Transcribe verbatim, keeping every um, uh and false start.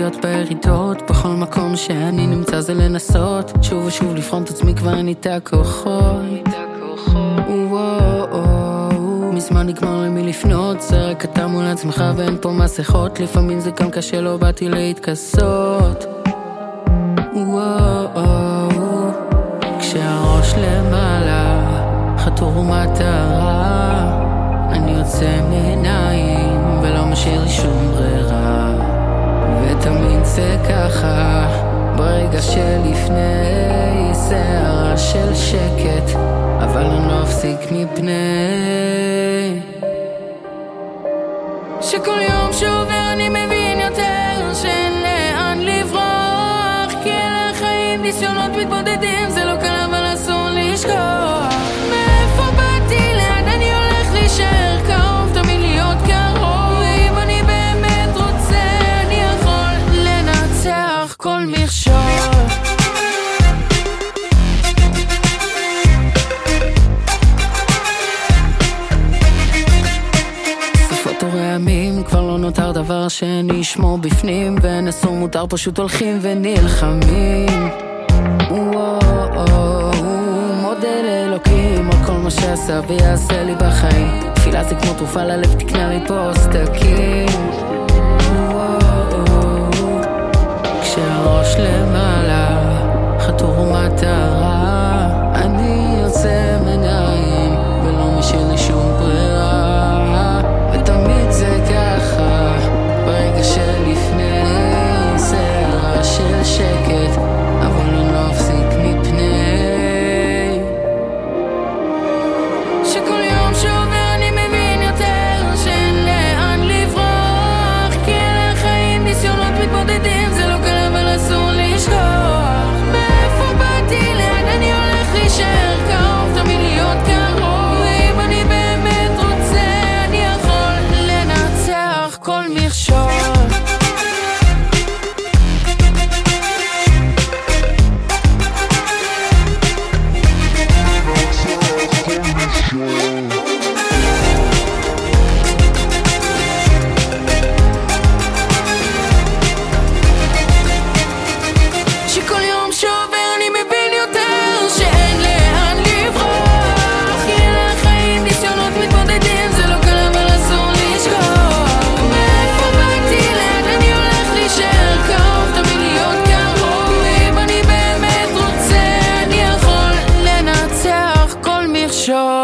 להיות בירידות, בכל מקום שאני נמצא זה לנסות שוב ושוב לבחון את עצמי, כבר אין איתה כוחות. מזמן נגמר למי לפנות, זה רק אתה מול עצמך ואין פה מסכות, לפעמים זה גם קשה, לא באתי להתכסות. כשהראש למעלה חתור ומטרה, אני יוצא מעיניים ולא משאיר לי שום ברירה, ותמיד זה ככה ברגע שלפני, שערה של שקט אבל אני לא אפסיק מפני שכל יום שעובר אני מבין יותר שאין לאן לברוח, כי אלה החיים, ניסיונות מתבודדים, זה לא קל אבל אסור לשכוח. מאיפה באתי, לאן אני הולך להישאר קרוב, תמיד להיות קרוב, ואם אני באמת רוצה אני יכול לנצח כל מכשול. רעמים, כבר לא נותר דבר שנשמור בפנים, ונסור מותר, פשוט הולכים ונלחמים. מודה לאלוקים על כל מה שעשה ויעשה לי בחיים, תפילה זה כמו תרופה ללב, תקנה לי פוסטקים. כשהראש למעלה חתור ומטרה, אני יוצא מעיניים ולא משאיר לי שום ברירה, ותמיד זה ככה ברגע שלפני, שערה של שקט אבל אני לא אפסיק מפני שכל יום שעובר אני מבין יותר שאין לאן לברוח, כי אלה החיים, ניסיונות מתבודדים, זה לא קל אבל אסור לשכוח. מאיפה באתי, לאן אני הולך להישאר קרוב, תמיד להיות קרוב, ואם אני באמת רוצה אני יכול לנצח כל מכשול. שכל יום שעובר אני מבין יותר שאין לאן לברוח, כי אלה החיים, ניסיונות מתבודדים, זה לא קל אבל אסור לשכוח. מאיפה באתי, לאן אני הולך להישאר קרוב, תמיד להיות קרוב, ואם אני באמת רוצה אני יכול לנצח כל מכשול.